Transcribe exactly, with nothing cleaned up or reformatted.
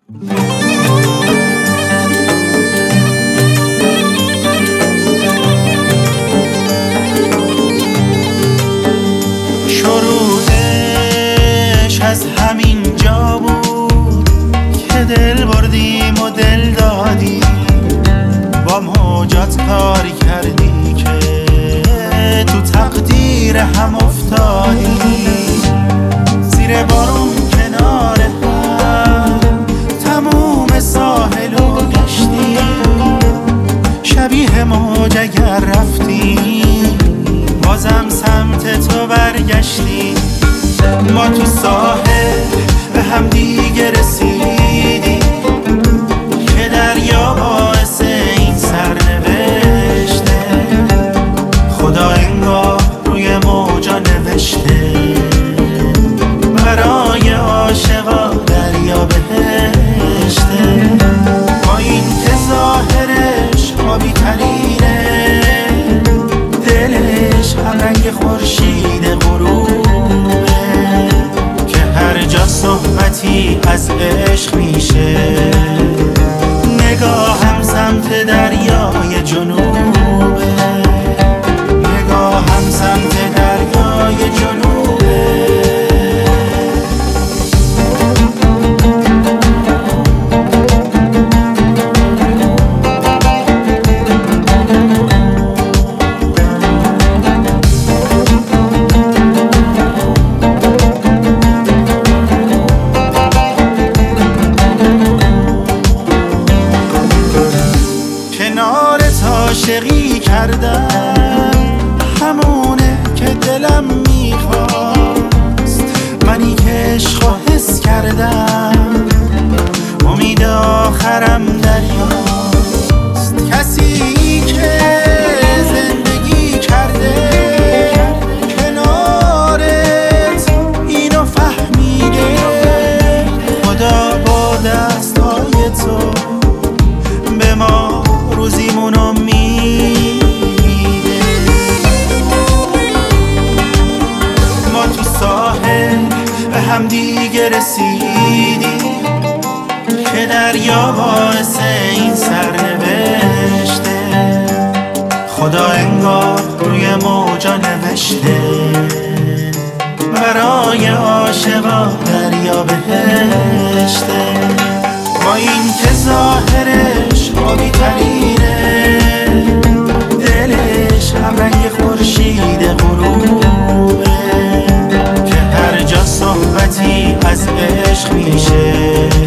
شروعش از همین جا بود که دل بردیم و دل دادی، با موجات کاری کردی که تو تقدیر هم افتادی. زیر بارون کنار هم تموم ساحل و گشتی، شبیه موج اگر رفتی بازم سمت تو برگشتی. ما تو ساحل به هم دیگه رسیدیم که دریا باعث این سرنوشته. خدا انگار روی موجا نوشته برای عاشقا دریا بهشته. با این که ظاهرش آبی ترینه، دلش هم رنگ خورشید غروبه، که هر جا صحبتی از عشق میشه نگاهم سمت دریای جنوبه، نگاهم سمت دریای جنوبه. کنارت عاشقی کردم، همونه که دلم میخواست. منی که عشقو حس کردم، امید آخرم دریاست. کسی که زندگی کرده کنارت اینو فهمیده، خدا با دستای تو به ما روزیمونو میده. ما تو ساحل به هم دیگه رسیدیم که دریا باعث این سرنوشته. خدا انگار روی موجا نوشته برای عاشقا دریا بهشته. با این که ظاهرش آبی ترینه، دلش هم رنگ خورشید غروبه، که هر جا صحبتی از عشق میشه